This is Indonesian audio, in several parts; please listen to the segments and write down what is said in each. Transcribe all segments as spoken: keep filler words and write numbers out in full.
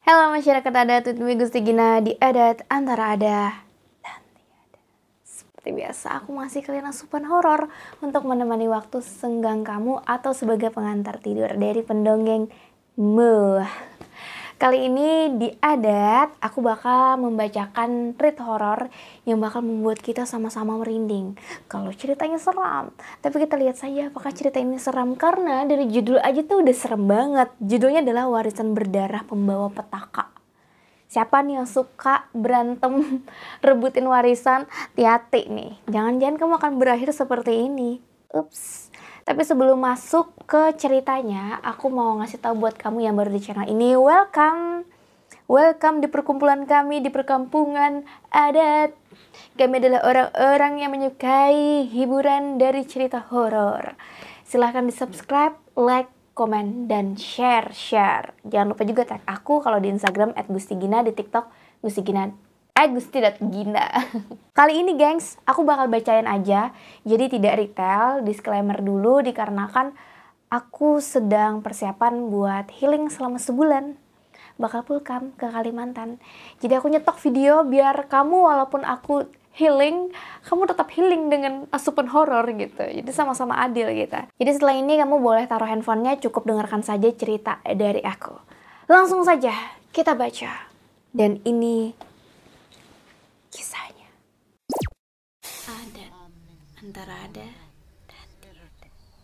Halo masyarakat adat, with me Gusti Gina di Adat Antara Ada dan Tiada. Seperti biasa, aku masih kalian asupan horor untuk menemani waktu senggang kamu atau sebagai pengantar tidur dari pendongeng mu. Kali ini di Adat, aku bakal membacakan treat horor yang bakal membuat kita sama-sama merinding. Kalau ceritanya seram, tapi kita lihat saja apakah cerita ini seram, karena dari judul aja tuh udah serem banget. Judulnya adalah Warisan Berdarah Pembawa Petaka. Siapa nih yang suka berantem rebutin warisan? Hati-hati nih, jangan-jangan kamu akan berakhir seperti ini. Ups. Tapi sebelum masuk ke ceritanya, aku mau ngasih tahu buat kamu yang baru di channel ini, welcome. Welcome di perkumpulan kami di perkampungan adat. Kami adalah orang-orang yang menyukai hiburan dari cerita horor. Silahkan di subscribe, like, komen, dan share, share. Jangan lupa juga tag aku kalau di Instagram at gustigina, di TikTok gustigina. Eh gusti.gina. Kali ini gengs, aku bakal bacain aja, jadi tidak retail. Disclaimer dulu dikarenakan aku sedang persiapan buat healing selama sebulan. Bakal pulang ke Kalimantan. Jadi aku nyetok video biar kamu walaupun aku healing, kamu tetap healing dengan asupan horor gitu. Jadi sama-sama adil gitu. Jadi setelah ini kamu boleh taruh handphonenya, cukup dengarkan saja cerita dari aku. Langsung saja kita baca. Dan ini kisahnya. Adat antara ada dan tiada.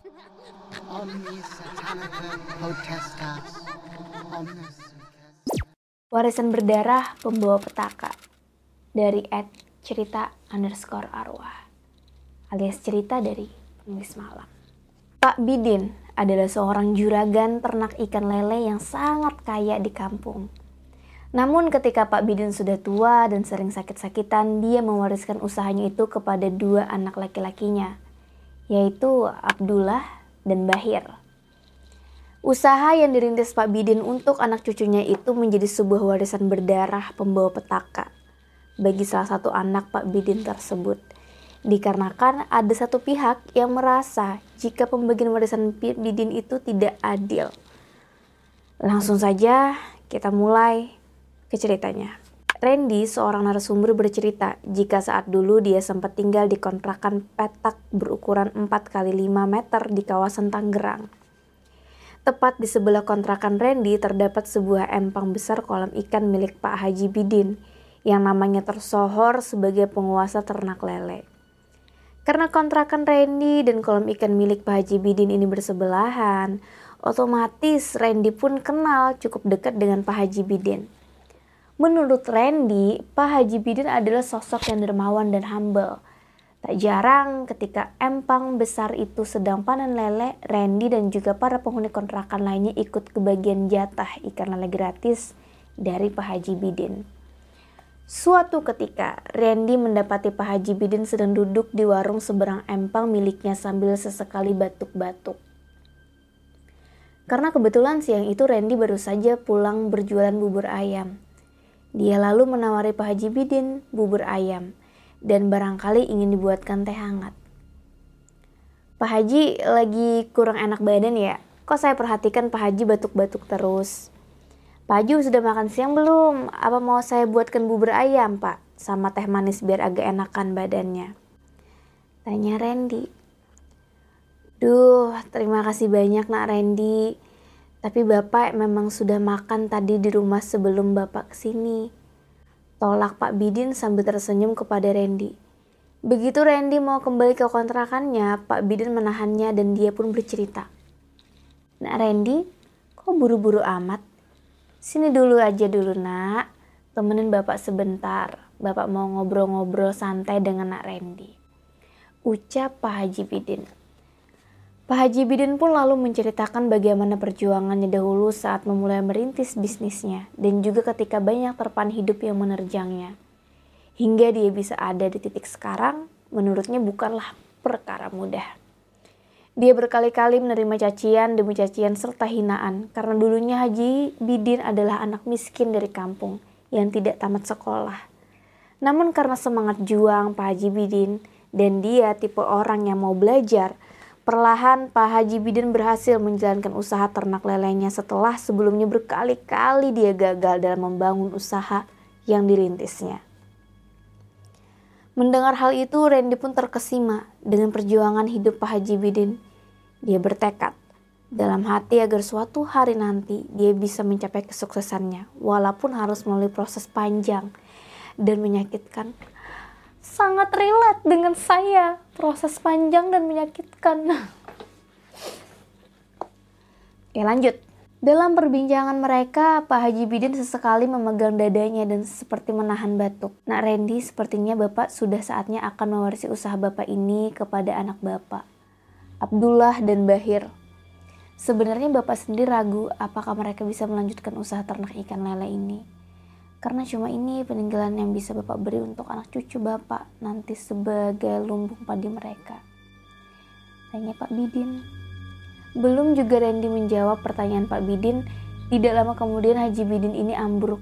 Warisan Berdarah Pembawa Petaka dari at cerita underscore arwah alias cerita dari penulis malam. Pak Bidin adalah seorang juragan ternak ikan lele yang sangat kaya di kampung. Namun ketika Pak Bidin sudah tua dan sering sakit-sakitan, dia mewariskan usahanya itu kepada dua anak laki-lakinya, yaitu Abdullah dan Bahir. Usaha yang dirintis Pak Bidin untuk anak cucunya itu menjadi sebuah warisan berdarah pembawa petaka bagi salah satu anak Pak Bidin tersebut. Dikarenakan ada satu pihak yang merasa jika pembagian warisan Bidin itu tidak adil. Langsung saja kita mulai ke ceritanya. Randy, seorang narasumber, bercerita jika saat dulu dia sempat tinggal di kontrakan petak berukuran empat kali lima meter di kawasan Tangerang. Tepat di sebelah kontrakan Randy terdapat sebuah empang besar kolam ikan milik Pak Haji Bidin yang namanya tersohor sebagai penguasa ternak lele. Karena kontrakan Randy dan kolam ikan milik Pak Haji Bidin ini bersebelahan, otomatis Randy pun kenal cukup dekat dengan Pak Haji Bidin. Menurut Randy, Pak Haji Bidin adalah sosok yang dermawan dan humble. Tak jarang ketika empang besar itu sedang panen lele, Randy dan juga para penghuni kontrakan lainnya ikut kebagian jatah ikan lele gratis dari Pak Haji Bidin. Suatu ketika, Randy mendapati Pak Haji Bidin sedang duduk di warung seberang empang miliknya sambil sesekali batuk-batuk. Karena kebetulan siang itu Randy baru saja pulang berjualan bubur ayam. Dia lalu menawari Pak Haji Bidin bubur ayam dan barangkali ingin dibuatkan teh hangat. Pak Haji lagi kurang enak badan ya? Kok saya perhatikan Pak Haji batuk-batuk terus? Pak Haji sudah makan siang belum? Apa mau saya buatkan bubur ayam Pak? Sama teh manis biar agak enakan badannya. Tanya Randy. Duh, terima kasih banyak nak Randy. Tapi Bapak memang sudah makan tadi di rumah sebelum Bapak kesini. Tolak Pak Bidin sambil tersenyum kepada Randy. Begitu Randy mau kembali ke kontrakannya, Pak Bidin menahannya dan dia pun bercerita. Nak Randy, kok buru-buru amat? Sini dulu aja dulu nak, temenin Bapak sebentar. Bapak mau ngobrol-ngobrol santai dengan nak Randy. Ucap Pak Haji Bidin. Pak Haji Bidin pun lalu menceritakan bagaimana perjuangannya dahulu saat memulai merintis bisnisnya dan juga ketika banyak terpaan hidup yang menerjangnya. Hingga dia bisa ada di titik sekarang, menurutnya bukanlah perkara mudah. Dia berkali-kali menerima cacian demi cacian serta hinaan karena dulunya Haji Bidin adalah anak miskin dari kampung yang tidak tamat sekolah. Namun karena semangat juang Pak Haji Bidin dan dia tipe orang yang mau belajar, Perlahan Pak Haji Bidin berhasil menjalankan usaha ternak lelenya setelah sebelumnya berkali-kali dia gagal dalam membangun usaha yang dirintisnya. Mendengar hal itu, Randy pun terkesima dengan perjuangan hidup Pak Haji Bidin. Dia bertekad dalam hati agar suatu hari nanti dia bisa mencapai kesuksesannya walaupun harus melalui proses panjang dan menyakitkan. Sangat relate dengan saya, proses panjang dan menyakitkan. Oke, lanjut. Dalam perbincangan mereka, Pak Haji Bidin sesekali memegang dadanya dan seperti menahan batuk. Nak Randy, sepertinya Bapak sudah saatnya akan mewarisi usaha Bapak ini kepada anak Bapak, Abdullah dan Bahir. Sebenarnya Bapak sendiri ragu apakah mereka bisa melanjutkan usaha ternak ikan lele ini. Karena cuma ini peninggalan yang bisa Bapak beri untuk anak cucu Bapak nanti sebagai lumbung padi mereka. Tanya Pak Bidin. Belum juga Randy menjawab pertanyaan Pak Bidin, tidak lama kemudian Haji Bidin ini ambruk.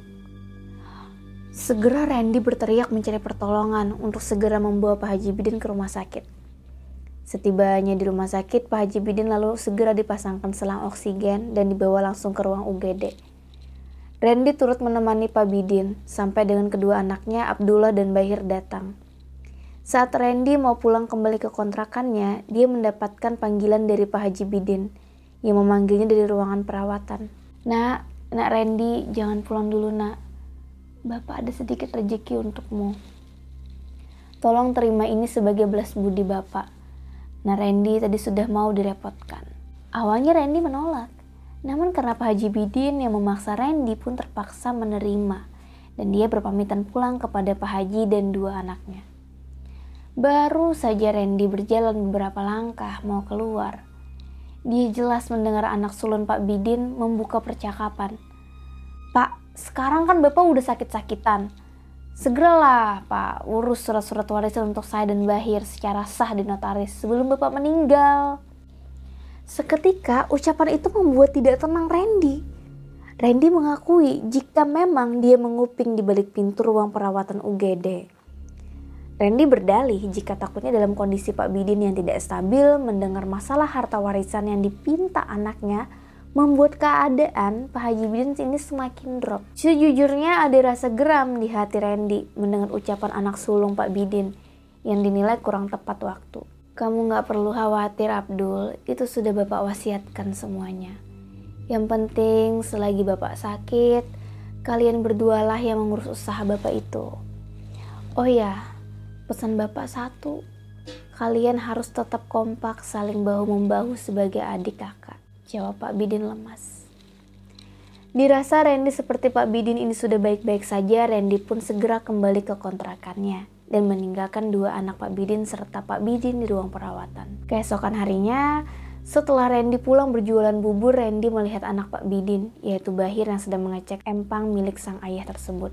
Segera Randy berteriak mencari pertolongan untuk segera membawa Pak Haji Bidin ke rumah sakit. Setibanya di rumah sakit, Pak Haji Bidin lalu segera dipasangkan selang oksigen dan dibawa langsung ke ruang U G D. Randy turut menemani Pak Bidin sampai dengan kedua anaknya Abdullah dan Bahir datang. Saat Randy mau pulang kembali ke kontrakannya, dia mendapatkan panggilan dari Pak Haji Bidin yang memanggilnya dari ruangan perawatan. Nak, nak Randy, jangan pulang dulu nak. Bapak ada sedikit rezeki untukmu. Tolong terima ini sebagai belas budi Bapak. Nah Randy tadi sudah mau direpotkan. Awalnya Randy menolak. Namun karena Pak Haji Bidin yang memaksa, Randy pun terpaksa menerima dan dia berpamitan pulang kepada Pak Haji dan dua anaknya. Baru saja Randy berjalan beberapa langkah mau keluar, dia jelas mendengar anak sulung Pak Bidin membuka percakapan. Pak, sekarang kan Bapak udah sakit-sakitan. Segeralah Pak urus surat-surat warisan untuk saya dan Bahir secara sah di notaris sebelum Bapak meninggal. Seketika ucapan itu membuat tidak tenang Randy. Randy mengakui jika memang dia menguping di balik pintu ruang perawatan U G D. Randy berdalih jika takutnya dalam kondisi Pak Bidin yang tidak stabil mendengar masalah harta warisan yang dipinta anaknya membuat keadaan Pak Haji Bidin ini semakin drop. Sejujurnya ada rasa geram di hati Randy mendengar ucapan anak sulung Pak Bidin yang dinilai kurang tepat waktu. Kamu gak perlu khawatir Abdul, itu sudah Bapak wasiatkan semuanya. Yang penting selagi Bapak sakit, kalian berdualah yang mengurus usaha Bapak itu. Oh ya, pesan Bapak satu, kalian harus tetap kompak saling bahu-membahu sebagai adik kakak, jawab Pak Bidin lemas. Dirasa Randy seperti Pak Bidin ini sudah baik-baik saja, Randy pun segera kembali ke kontrakannya dan meninggalkan dua anak Pak Bidin serta Pak Bidin di ruang perawatan. Keesokan harinya, setelah Randy pulang berjualan bubur, Randy melihat anak Pak Bidin, yaitu Bahir yang sedang mengecek empang milik sang ayah tersebut.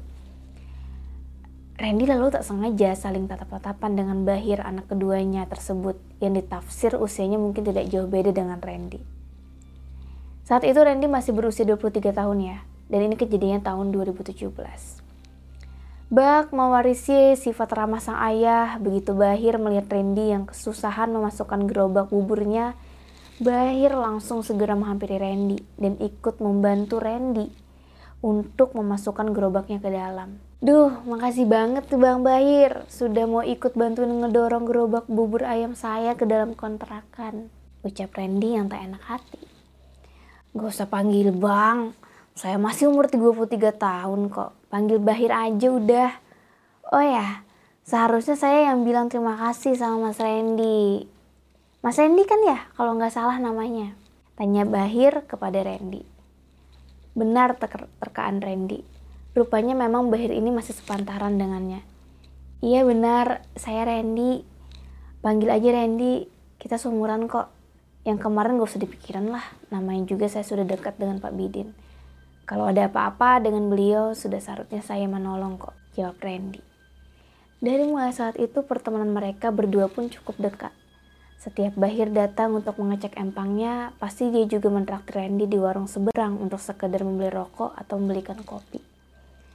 Randy lalu tak sengaja saling tatap-tatapan dengan Bahir, anak keduanya tersebut, yang ditafsir usianya mungkin tidak jauh beda dengan Randy. Saat itu Randy masih berusia dua puluh tiga tahun ya, dan ini kejadiannya tahun dua ribu tujuh belas. Bak mewarisi sifat ramah sang ayah, begitu Bahir melihat Randy yang kesusahan memasukkan gerobak buburnya, Bahir langsung segera menghampiri Randy dan ikut membantu Randy untuk memasukkan gerobaknya ke dalam. Duh, makasih banget tuh Bang Bahir, sudah mau ikut bantuin ngedorong gerobak bubur ayam saya ke dalam kontrakan, ucap Randy yang tak enak hati. Gak usah panggil Bang, saya masih umur tiga puluh tiga tahun kok. Panggil Bahir aja udah. Oh ya, seharusnya saya yang bilang terima kasih sama Mas Randy. Mas Randy kan ya kalau nggak salah namanya? Tanya Bahir kepada Randy. Benar ter- terkaan Randy. Rupanya memang Bahir ini masih sepantaran dengannya. Iya benar, saya Randy. Panggil aja Randy, kita seumuran kok. Yang kemarin gak usah dipikirin lah, namanya juga saya sudah dekat dengan Pak Bidin. Kalau ada apa-apa dengan beliau, sudah seharusnya saya menolong kok, jawab Randy. Dari mulai saat itu, pertemanan mereka berdua pun cukup dekat. Setiap Bahir datang untuk mengecek empangnya, pasti dia juga mentraktir Randy di warung seberang untuk sekedar membeli rokok atau membelikan kopi.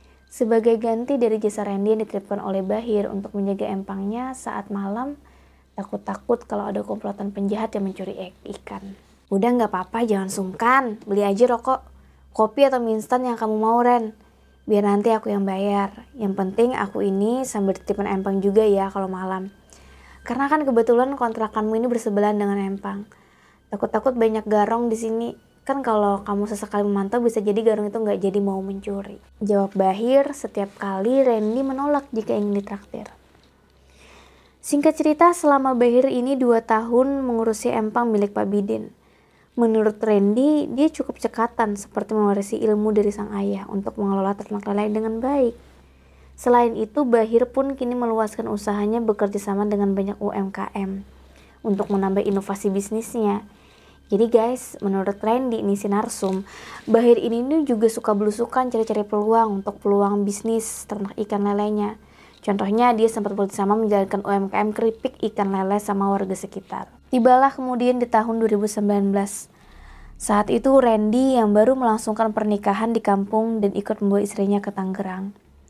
Sebagai ganti dari jasa Randy yang diterapkan oleh Bahir untuk menjaga empangnya saat malam, Takut-takut kalau ada komplotan penjahat yang mencuri ikan. Udah nggak apa-apa, jangan sungkan. Beli aja rokok, kopi atau mie instan yang kamu mau, Ren. Biar nanti aku yang bayar. Yang penting aku ini sambil titipan empang juga ya kalau malam. Karena kan kebetulan kontrakanmu ini bersebelahan dengan empang. Takut-takut banyak garong di sini. Kan kalau kamu sesekali memantau bisa jadi garong itu nggak jadi mau mencuri. Jawab Bahir. Setiap kali Randy menolak jika ingin ditraktir. Singkat cerita, selama Bahir ini dua tahun mengurusi empang milik Pak Bidin. Menurut Randy, dia cukup cekatan seperti mewarisi ilmu dari sang ayah untuk mengelola ternak lele dengan baik. Selain itu, Bahir pun kini meluaskan usahanya bekerja sama dengan banyak U M K M untuk menambah inovasi bisnisnya. Jadi guys, menurut Randy ini si narsum, Bahir ini juga suka belusukan cari-cari peluang untuk peluang bisnis ternak ikan lelenya. Contohnya dia sempat bekerjasama menjalankan U M K M keripik ikan lele sama warga sekitar. Tibalah kemudian di tahun dua ribu sembilan belas. Saat itu Randy yang baru melangsungkan pernikahan di kampung dan ikut membawa istrinya ke Tangerang.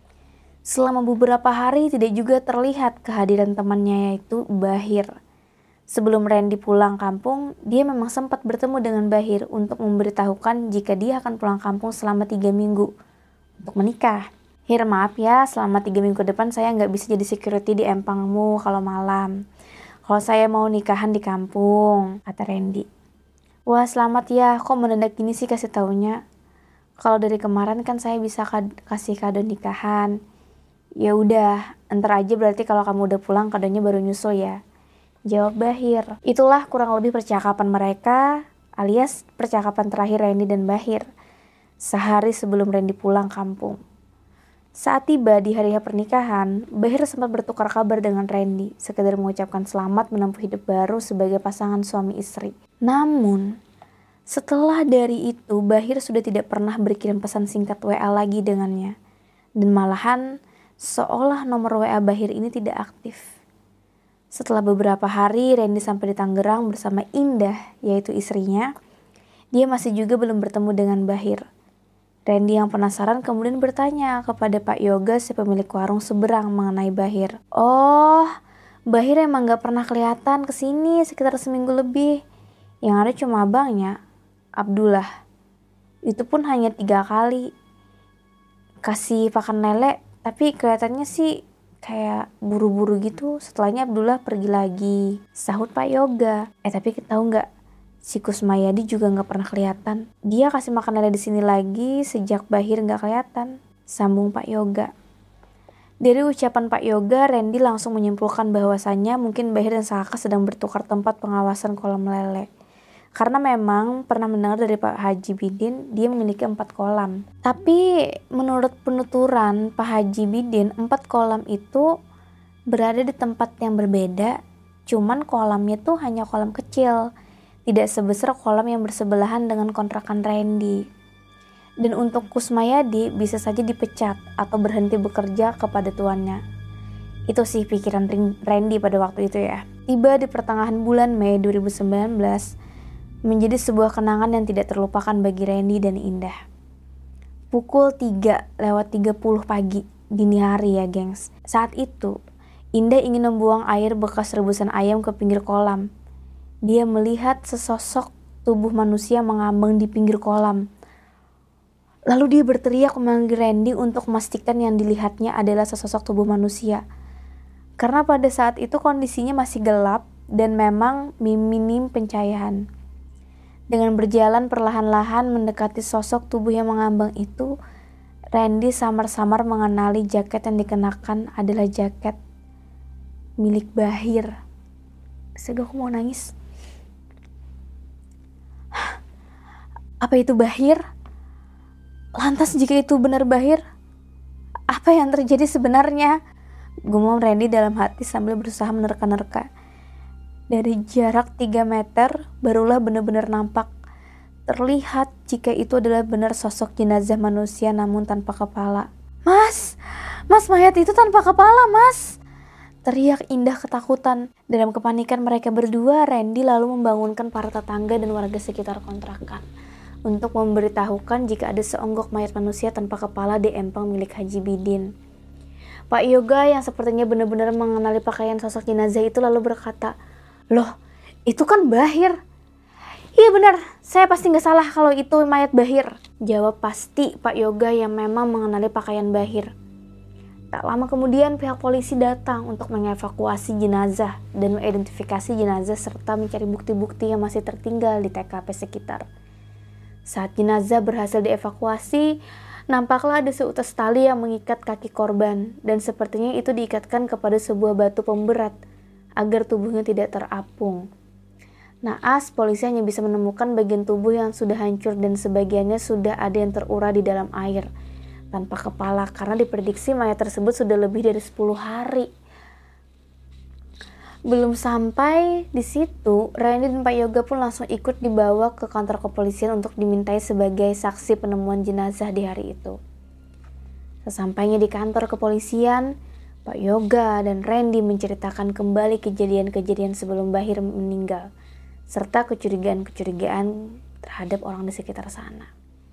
Selama beberapa hari tidak juga terlihat kehadiran temannya yaitu Bahir. Sebelum Randy pulang kampung, dia memang sempat bertemu dengan Bahir untuk memberitahukan jika dia akan pulang kampung selama tiga minggu untuk menikah. Hir, maaf ya, selama tiga minggu depan saya nggak bisa jadi security di empangmu kalau malam. Kalau saya mau nikahan di kampung, kata Randy. Wah, selamat ya, kok mendadak gini sih kasih taunya? Kalau dari kemarin kan saya bisa kad- kasih kado nikahan. Ya udah, entar aja berarti kalau kamu udah pulang kadonya baru nyusul ya. Jawab Bahir. Itulah kurang lebih percakapan mereka, alias percakapan terakhir Randy dan Bahir. Sehari sebelum Randy pulang kampung. Saat tiba di hari pernikahan, Bahir sempat bertukar kabar dengan Randy, sekedar mengucapkan selamat menempuh hidup baru sebagai pasangan suami istri. Namun, setelah dari itu, Bahir sudah tidak pernah berkirim pesan singkat W A lagi dengannya. Dan malahan, seolah nomor W A Bahir ini tidak aktif. Setelah beberapa hari, Randy sampai di Tangerang bersama Indah, yaitu istrinya. Dia masih juga belum bertemu dengan Bahir. Randy yang penasaran kemudian bertanya kepada Pak Yoga si pemilik warung seberang mengenai Bahir. Oh, Bahir emang gak pernah kelihatan kesini sekitar seminggu lebih. Yang ada cuma abangnya, Abdullah. Itu pun hanya tiga kali. Kasih pakan lele, tapi kelihatannya sih kayak buru-buru gitu. Setelahnya Abdullah pergi lagi. Sahut Pak Yoga. Eh tapi tahu nggak? Si Kusmayadi juga nggak pernah kelihatan. Dia kasih makan lele di sini lagi sejak Bahir nggak kelihatan. Sambung Pak Yoga. Dari ucapan Pak Yoga, Randy langsung menyimpulkan bahwasannya mungkin Bahir dan Saka sedang bertukar tempat pengawasan kolam lele. Karena memang pernah mendengar dari Pak Haji Bidin, dia memiliki empat kolam. Tapi menurut penuturan Pak Haji Bidin, empat kolam itu berada di tempat yang berbeda. Cuman kolamnya tuh hanya kolam kecil. Tidak sebesar kolam yang bersebelahan dengan kontrakan Randy. Dan untuk Kusmayadi bisa saja dipecat atau berhenti bekerja kepada tuannya. Itu sih pikiran Randy pada waktu itu ya. Tiba di pertengahan bulan Mei dua ribu sembilan belas menjadi sebuah kenangan yang tidak terlupakan bagi Randy dan Indah. Pukul tiga lewat tiga puluh pagi, dini hari ya gengs. Saat itu, Indah ingin membuang air bekas rebusan ayam ke pinggir kolam. Dia melihat sesosok tubuh manusia mengambang di pinggir kolam. Lalu dia berteriak memanggil Randy untuk memastikan yang dilihatnya adalah sesosok tubuh manusia. Karena pada saat itu kondisinya masih gelap dan memang minim pencahayaan. Dengan berjalan perlahan-lahan mendekati sosok tubuh yang mengambang itu, Randy samar-samar mengenali jaket yang dikenakan adalah jaket milik Bahir. Astaga, aku mau nangis. Apa itu Bahir? Lantas jika itu benar Bahir, apa yang terjadi sebenarnya? Gumam Randy dalam hati sambil berusaha menerka-nerka. Dari jarak tiga meter barulah benar-benar nampak. Terlihat jika itu adalah benar sosok jenazah manusia namun tanpa kepala. Mas, mas mayat itu tanpa kepala mas! Teriak Indah ketakutan. Dalam kepanikan mereka berdua, Randy lalu membangunkan para tetangga dan warga sekitar kontrakan untuk memberitahukan jika ada seonggok mayat manusia tanpa kepala di empang milik Haji Bidin. Pak Yoga yang sepertinya benar-benar mengenali pakaian sosok jenazah itu lalu berkata, "Loh, itu kan Bahir." "Iya benar, saya pasti nggak salah kalau itu mayat Bahir," jawab pasti Pak Yoga yang memang mengenali pakaian Bahir. Tak lama kemudian pihak polisi datang untuk mengevakuasi jenazah dan mengidentifikasi jenazah serta mencari bukti-bukti yang masih tertinggal di T K P sekitar. Saat jenazah berhasil dievakuasi, nampaklah ada seutas tali yang mengikat kaki korban dan sepertinya itu diikatkan kepada sebuah batu pemberat agar tubuhnya tidak terapung. Naas, polisi hanya bisa menemukan bagian tubuh yang sudah hancur dan sebagiannya sudah ada yang terurai di dalam air tanpa kepala karena diprediksi mayat tersebut sudah lebih dari sepuluh hari. Belum sampai di situ, Randy dan Pak Yoga pun langsung ikut dibawa ke kantor kepolisian untuk dimintai sebagai saksi penemuan jenazah di hari itu. Sesampainya di kantor kepolisian, Pak Yoga dan Randy menceritakan kembali kejadian-kejadian sebelum Bahir meninggal, serta kecurigaan-kecurigaan terhadap orang di sekitar sana.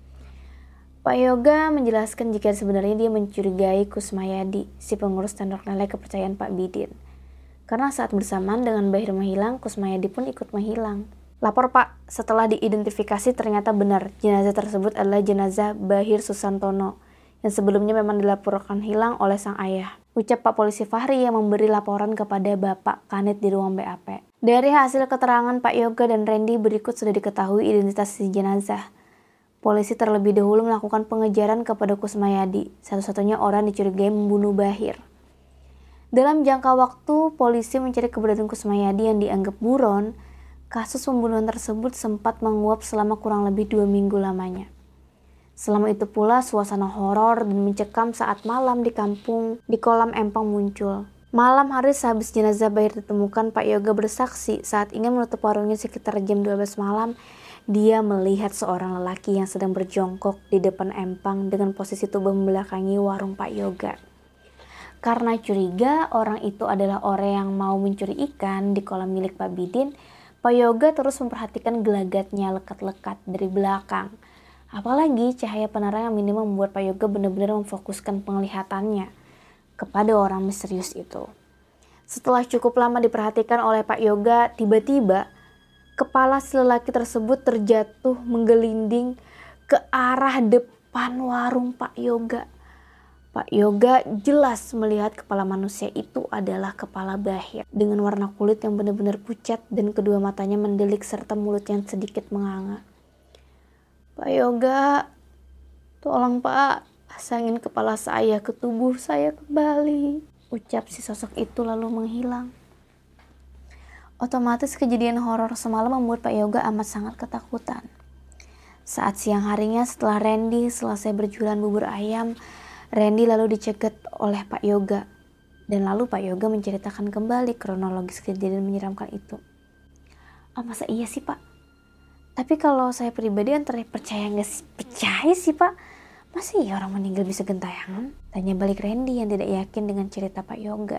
Pak Yoga menjelaskan jika sebenarnya dia mencurigai Kusmayadi, si pengurus tendok lele kepercayaan Pak Bidin. Karena saat bersamaan dengan Bahir menghilang, Kusmayadi pun ikut menghilang. "Lapor Pak, setelah diidentifikasi ternyata benar jenazah tersebut adalah jenazah Bahir Susantono yang sebelumnya memang dilaporkan hilang oleh sang ayah," ucap Pak Polisi Fahri yang memberi laporan kepada Bapak Kanit di ruang B A P. Dari hasil keterangan Pak Yoga dan Randy berikut sudah diketahui identitas si jenazah. Polisi terlebih dahulu melakukan pengejaran kepada Kusmayadi, satu-satunya orang dicurigai membunuh Bahir. Dalam jangka waktu polisi mencari keberadaan Kusmayadi yang dianggap buron, kasus pembunuhan tersebut sempat menguap selama kurang lebih dua minggu lamanya. Selama itu pula suasana horor dan mencekam saat malam di kampung di Kolam Empang muncul. Malam hari sehabis jenazah Bahir ditemukan, Pak Yoga bersaksi saat ingin menutup warungnya sekitar jam dua belas malam, dia melihat seorang lelaki yang sedang berjongkok di depan empang dengan posisi tubuh membelakangi warung Pak Yoga. Karena curiga orang itu adalah orang yang mau mencuri ikan di kolam milik Pak Bidin, Pak Yoga terus memperhatikan gelagatnya lekat-lekat dari belakang. Apalagi cahaya penerang yang minim membuat Pak Yoga benar-benar memfokuskan penglihatannya kepada orang misterius itu. Setelah cukup lama diperhatikan oleh Pak Yoga, tiba-tiba kepala si lelaki tersebut terjatuh menggelinding ke arah depan warung Pak Yoga. Pak Yoga jelas melihat kepala manusia itu adalah kepala Bahir dengan warna kulit yang benar-benar pucat dan kedua matanya mendelik serta mulut yang sedikit menganga. "Pak Yoga, tolong Pak, pasangin kepala saya ke tubuh saya kembali," ucap si sosok itu lalu menghilang. Otomatis kejadian horor semalam membuat Pak Yoga amat sangat ketakutan. Saat siang harinya setelah Randy selesai berjualan bubur ayam, Randy lalu dicegat oleh Pak Yoga. Dan lalu Pak Yoga menceritakan kembali kronologis kejadian menyeramkan itu. "Oh masa iya sih Pak? Tapi kalau saya pribadi antara percaya nggak sih? Percaya sih Pak. Masa iya orang meninggal bisa gentayangan?" Tanya balik Randy yang tidak yakin dengan cerita Pak Yoga.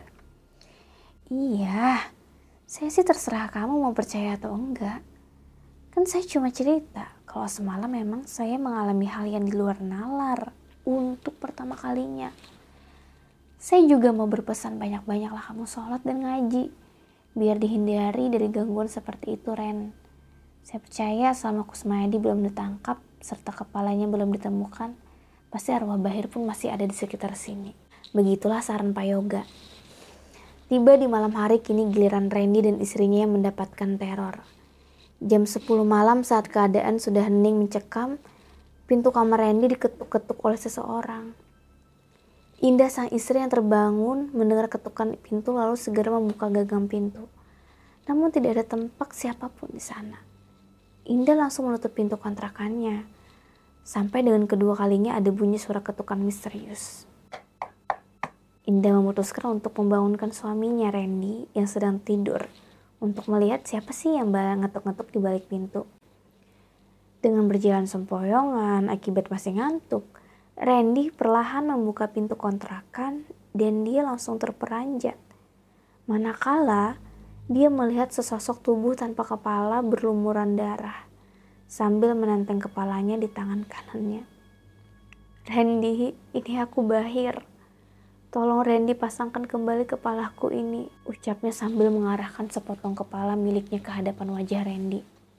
"Iya, saya sih terserah kamu mau percaya atau enggak. Kan saya cuma cerita kalau semalam memang saya mengalami hal yang di luar nalar untuk pertama kalinya. Saya juga mau berpesan banyak-banyaklah kamu sholat dan ngaji, biar dihindari dari gangguan seperti itu Ren. Saya percaya selama Kusmayadi belum ditangkap serta kepalanya belum ditemukan, pasti arwah Bahir pun masih ada di sekitar sini." Begitulah saran Pak Yoga. Tiba di malam hari kini giliran Randy dan istrinya yang mendapatkan teror. Jam sepuluh malam saat keadaan sudah hening mencekam, pintu kamar Randy diketuk-ketuk oleh seseorang. Indah sang istri yang terbangun mendengar ketukan pintu lalu segera membuka gagang pintu. Namun tidak ada tampak siapapun di sana. Indah langsung menutup pintu kontrakannya. Sampai dengan kedua kalinya ada bunyi suara ketukan misterius. Indah memutuskan untuk membangunkan suaminya Randy yang sedang tidur untuk melihat siapa sih yang ngetuk-ngetuk di balik pintu. Dengan berjalan sempoyongan akibat masih ngantuk, Randy perlahan membuka pintu kontrakan dan dia langsung terperanjat. Manakala dia melihat sesosok tubuh tanpa kepala berlumuran darah sambil menenteng kepalanya di tangan kanannya. "Randy, ini aku Bahir. Tolong Randy pasangkan kembali kepalaku ini, ucapnya sambil mengarahkan sepotong kepala miliknya ke hadapan wajah Randy.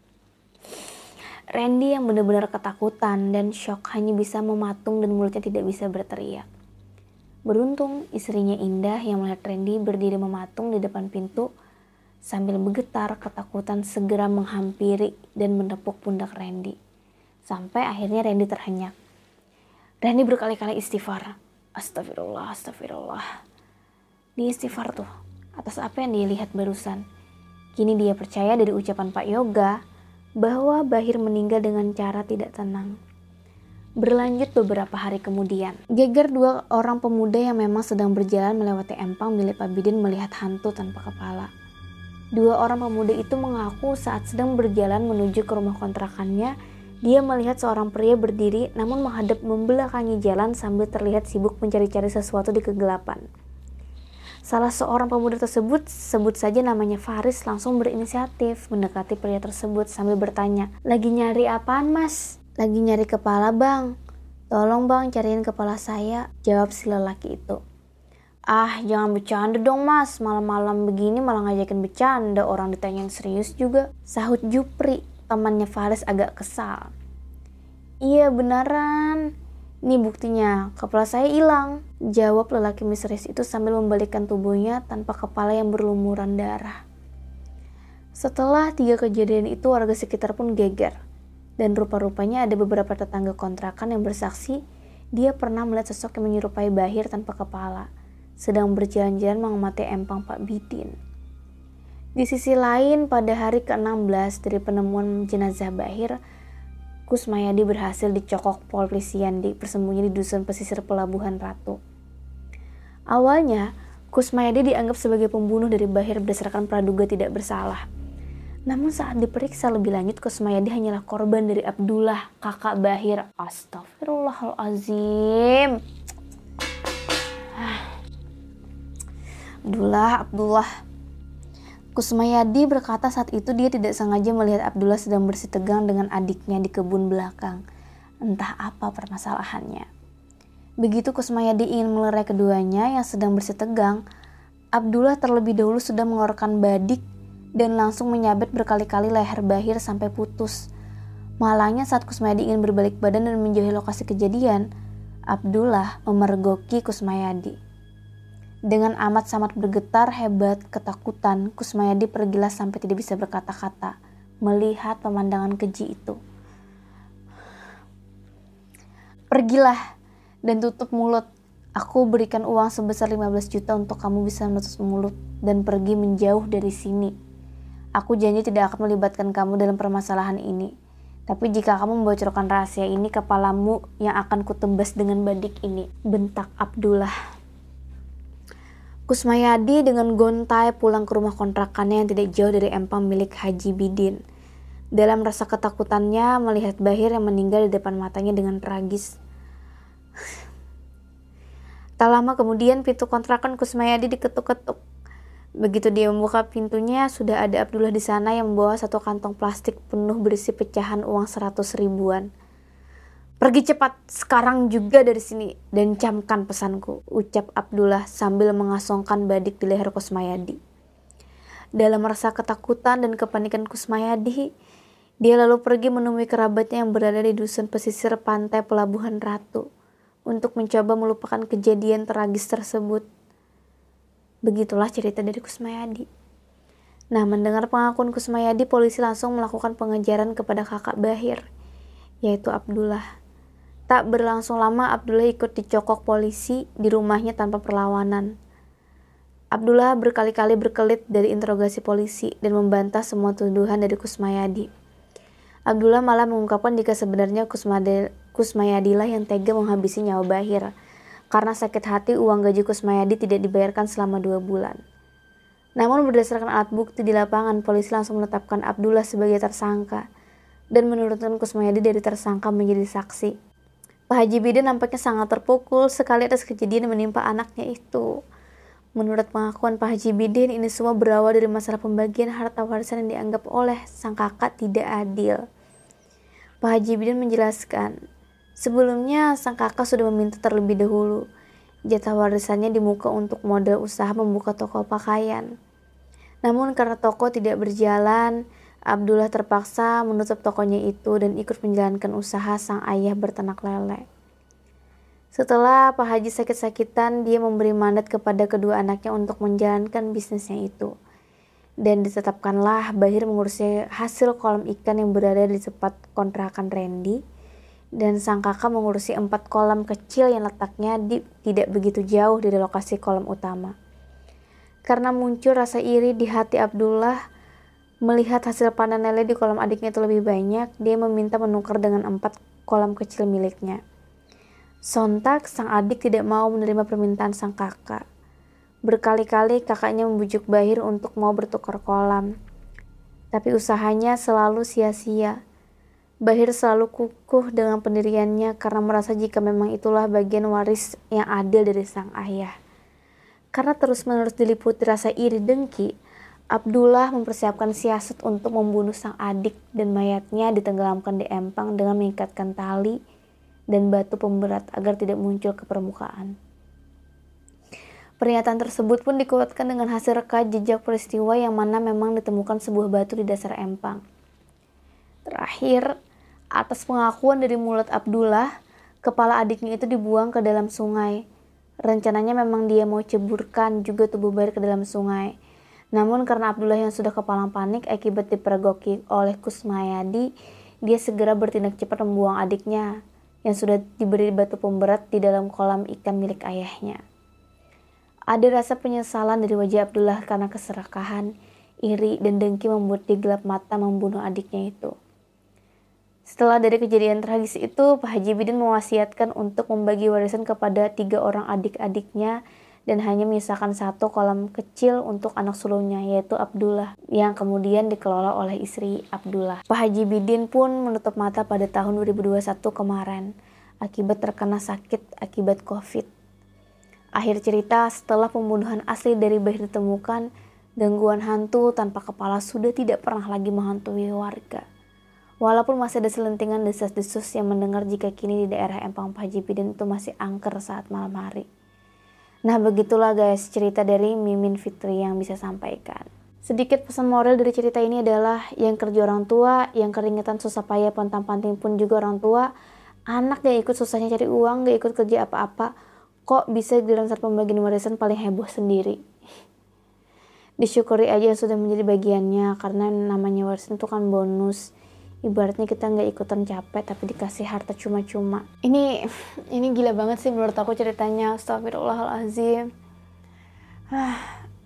Randy yang benar-benar ketakutan dan shock hanya bisa mematung dan mulutnya tidak bisa berteriak. Beruntung istrinya Indah yang melihat Randy berdiri mematung di depan pintu sambil bergetar ketakutan segera menghampiri dan menepuk pundak Randy. Sampai akhirnya Randy terhenyak. Randy berkali-kali istighfar. Astagfirullah, astagfirullah. Dia istighfar tuh atas apa yang dia lihat barusan. Kini dia percaya dari ucapan Pak Yoga bahwa Bahir meninggal dengan cara tidak tenang. Berlanjut beberapa hari kemudian, geger dua orang pemuda yang memang sedang berjalan melewati empang milik Pak Bidin melihat hantu tanpa kepala. Dua orang pemuda itu mengaku saat sedang berjalan menuju ke rumah kontrakannya, dia melihat seorang pria berdiri namun menghadap membelakangi jalan sambil terlihat sibuk mencari-cari sesuatu di kegelapan. Salah seorang pemuda tersebut, sebut saja namanya Faris, langsung berinisiatif mendekati pria tersebut sambil bertanya, "Lagi nyari apaan, Mas?" "Lagi nyari kepala, Bang. Tolong Bang cariin kepala saya," jawab si lelaki itu. "Ah, jangan bercanda dong Mas, malam-malam begini malah ngajakin bercanda, orang ditanyain serius juga," sahut Jupri, temannya Faris agak kesal. "Iya beneran, nih buktinya, kepala saya hilang," jawab lelaki misterius itu sambil membalikkan tubuhnya tanpa kepala yang berlumuran darah. Setelah tiga kejadian itu warga sekitar pun geger. Dan rupa-rupanya ada beberapa tetangga kontrakan yang bersaksi dia pernah melihat sosok yang menyerupai Bahir tanpa kepala, sedang berjalan-jalan mengamati empang Pak Bidin. Di sisi lain, pada hari ke enam belas dari penemuan jenazah Bahir, Kusmayadi berhasil dicokok polisian di persembunyian di dusun pesisir Pelabuhan Ratu. Awalnya, Kusmayadi dianggap sebagai pembunuh dari Bahir berdasarkan praduga tidak bersalah. Namun saat diperiksa lebih lanjut, Kusmayadi hanyalah korban dari Abdullah, kakak Bahir. Astagfirullahalazim. Abdullah, Abdullah. Kusmayadi berkata saat itu dia tidak sengaja melihat Abdullah sedang bersih tegang dengan adiknya di kebun belakang. Entah apa permasalahannya. Begitu Kusmayadi ingin melerai keduanya yang sedang bersih tegang, Abdullah terlebih dahulu sudah mengeluarkan badik dan langsung menyabet berkali-kali leher Bahir sampai putus. Malangnya saat Kusmayadi ingin berbalik badan dan menjauhi lokasi kejadian, Abdullah memergoki Kusmayadi. Dengan amat sangat bergetar hebat ketakutan, Kusmayadi pergilah sampai tidak bisa berkata-kata melihat pemandangan keji itu. "Pergilah dan tutup mulut. Aku berikan uang sebesar lima belas juta untuk kamu bisa menutup mulut dan pergi menjauh dari sini. Aku janji tidak akan melibatkan kamu dalam permasalahan ini. Tapi jika kamu membocorkan rahasia ini, kepalamu yang akan kutebas dengan badik ini," bentak Abdullah. Kusmayadi dengan gontai pulang ke rumah kontrakannya yang tidak jauh dari empang milik Haji Bidin. Dalam rasa ketakutannya melihat Bahir yang meninggal di depan matanya dengan tragis. Tak lama kemudian pintu kontrakan Kusmayadi diketuk-ketuk. Begitu dia membuka pintunya, sudah ada Abdullah di sana yang membawa satu kantong plastik penuh berisi pecahan uang seratus ribuan. "Pergi cepat sekarang juga dari sini dan camkan pesanku," ucap Abdullah sambil mengasongkan badik di leher Kusmayadi. Dalam rasa ketakutan dan kepanikan Kusmayadi, dia lalu pergi menemui kerabatnya yang berada di dusun pesisir pantai Pelabuhan Ratu untuk mencoba melupakan kejadian tragis tersebut. Begitulah cerita dari Kusmayadi. Nah, mendengar pengakuan Kusmayadi, polisi langsung melakukan pengejaran kepada kakak Bahir, yaitu Abdullah. Tak berlangsung lama, Abdullah ikut dicokok polisi di rumahnya tanpa perlawanan. Abdullah berkali-kali berkelit dari interogasi polisi dan membantah semua tuduhan dari Kusmayadi. Abdullah malah mengungkapkan jika sebenarnya Kusmayadilah yang tega menghabisi nyawa Bahir. Karena sakit hati uang gaji Kusmayadi tidak dibayarkan selama dua bulan. Namun berdasarkan alat bukti di lapangan, polisi langsung menetapkan Abdullah sebagai tersangka dan menurunkan Kusmayadi dari tersangka menjadi saksi. Pak Haji Bidin nampaknya sangat terpukul sekali atas kejadian yang menimpa anaknya itu. Menurut pengakuan Pak Haji Bidin, ini semua berawal dari masalah pembagian harta warisan yang dianggap oleh sang kakak tidak adil. Pak Haji Bidin menjelaskan, sebelumnya sang kakak sudah meminta terlebih dahulu Jatah warisannya di muka untuk modal usaha membuka toko pakaian. Namun karena toko tidak berjalan, Abdullah terpaksa menutup tokonya itu dan ikut menjalankan usaha sang ayah berternak lele. Setelah Pak Haji sakit-sakitan, dia memberi mandat kepada kedua anaknya untuk menjalankan bisnisnya itu. Dan ditetapkanlah Bahir mengurusi hasil kolam ikan yang berada di tempat kontrakan Randy, dan sang kakak mengurusi empat kolam kecil yang letaknya di, tidak begitu jauh dari lokasi kolam utama. Karena muncul rasa iri di hati Abdullah melihat hasil panen lele di kolam adiknya itu lebih banyak, dia meminta menukar dengan empat kolam kecil miliknya. Sontak sang adik tidak mau menerima permintaan sang kakak. Berkali-kali kakaknya membujuk Bahir untuk mau bertukar kolam, tapi usahanya selalu sia-sia. Bahir selalu kukuh dengan pendiriannya karena merasa jika memang itulah bagian waris yang adil dari sang ayah. Karena terus-menerus diliputi rasa iri dengki, Abdullah mempersiapkan siasat untuk membunuh sang adik dan mayatnya ditenggelamkan di empang dengan mengikatkan tali dan batu pemberat agar tidak muncul ke permukaan. Pernyataan tersebut pun dikuatkan dengan hasil reka jejak peristiwa yang mana memang ditemukan sebuah batu di dasar empang. Terakhir, atas pengakuan dari mulut Abdullah, kepala adiknya itu dibuang ke dalam sungai. Rencananya memang dia mau ceburkan juga tubuh Bahir ke dalam sungai. Namun karena Abdullah yang sudah kepalang panik akibat dipergoki oleh Kusmayadi, dia segera bertindak cepat membuang adiknya yang sudah diberi batu pemberat di dalam kolam ikan milik ayahnya. Ada rasa penyesalan dari wajah Abdullah karena keserakahan, iri, dan dengki membuat dia gelap mata membunuh adiknya itu. Setelah dari kejadian tragis itu, Pak Haji Bidin mewasiatkan untuk membagi warisan kepada tiga orang adik-adiknya dan hanya menyisakan satu kolam kecil untuk anak sulungnya, yaitu Abdullah, yang kemudian dikelola oleh istri Abdullah. Pak Haji Bidin pun menutup mata pada tahun dua ribu dua puluh satu kemarin akibat terkena sakit akibat COVID. Akhir cerita, setelah pembunuhan asli dari Bahir ditemukan, gangguan hantu tanpa kepala sudah tidak pernah lagi menghantui warga. Walaupun masih ada selentingan desas-desus yang mendengar jika kini di daerah empang Pak Haji Bidin itu masih angker saat malam hari. Nah begitulah guys cerita dari Mimin Fitri yang bisa sampaikan. Sedikit pesan moral dari cerita ini adalah yang kerja orang tua, yang keringetan susah payah pontang-panting pun juga orang tua, anak gak ikut susahnya cari uang, gak ikut kerja apa-apa, kok bisa di dalam saat pembagian warisan paling heboh sendiri. Disyukuri aja sudah menjadi bagiannya, karena namanya warisan itu kan bonus. Ibaratnya kita nggak ikutan capek tapi dikasih harta cuma-cuma. Ini ini gila banget sih menurut aku ceritanya. Astagfirullahaladzim. Ah.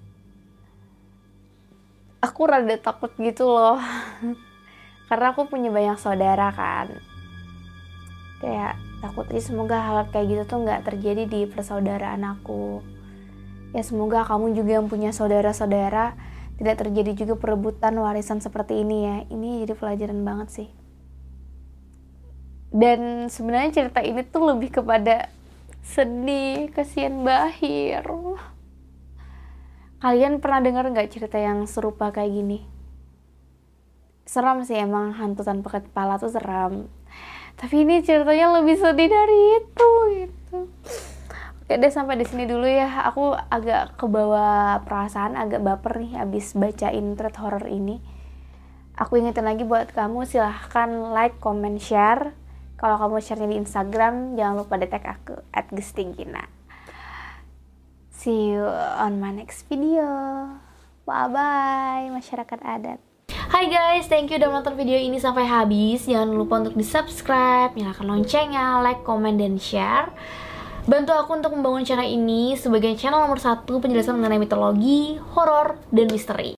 Aku rada takut gitu loh. Karena aku punya banyak saudara kan. Kayak takut aja semoga hal kayak gitu tuh nggak terjadi di persaudaraan aku. Ya semoga kamu juga yang punya saudara-saudara tidak terjadi juga perebutan warisan seperti ini ya. Ini jadi pelajaran banget sih. Dan sebenarnya cerita ini tuh lebih kepada sedih, kasihan Bahir. Kalian pernah dengar gak cerita yang serupa kayak gini? Seram sih emang, hantu tanpa kepala tuh seram. Tapi ini ceritanya lebih sedih dari itu gitu. Oke deh, sampai di sini dulu ya. Aku agak kebawa perasaan, agak baper nih abis bacain thread horror ini. Aku ingetin lagi buat kamu, silahkan like, comment, share. Kalau kamu share-nya di Instagram, jangan lupa di tag aku at gestinggina. See you on my next video. Bye-bye masyarakat adat. Hai guys, thank you udah nonton video ini sampai habis. Jangan lupa untuk di subscribe, nyalakan loncengnya, like, comment, dan share. Bantu aku untuk membangun channel ini sebagai channel nomor satu penjelasan mengenai mitologi, horor, dan misteri.